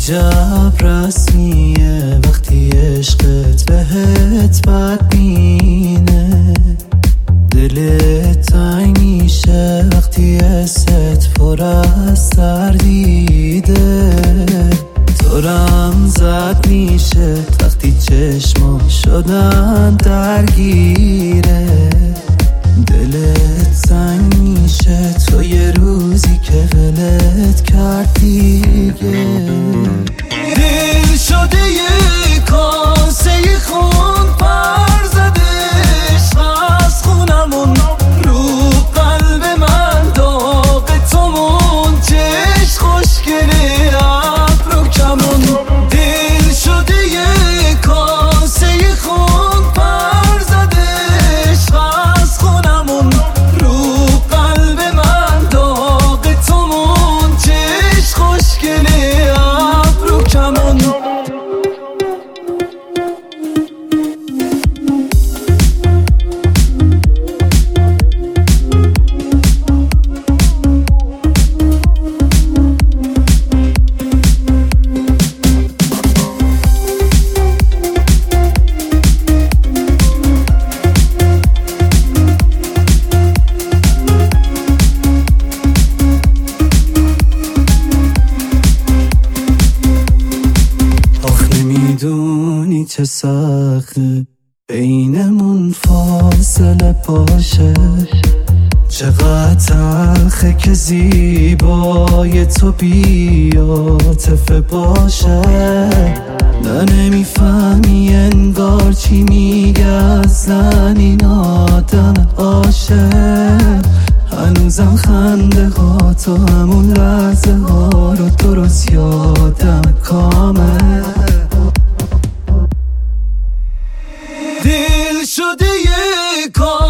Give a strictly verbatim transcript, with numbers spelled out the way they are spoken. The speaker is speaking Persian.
عجب رسمیه وقتی عشقت بهت بد مینه، دلت تنگ میشه وقتی حست پر از تردیده، دورم زد میشه وقتی چشما شدن درگیره، دلت سنگ میشه تو یه روزی که ولت کرد دیگه. دل شده یه کاسه خون پر زدش از خونمون، رو قلب من داغ تومون، چشم خوشگله ابرو کمون. دل شده یه کاسه خون پر زدش از خونمون، رو قلب من داغ تومون، چشم خوشگله ابرو کمون. میدونی چه سخته بینمون فاصله باشه، چقدر تلخه که زیبای تو بی‌عاطفه باشه. نه نمیفهمی انگار چی میگه اصلا این آدم عاشق، هنوزم خنده ها تو همون لحظه ها رو درست یادم کامل. دل شده یه کار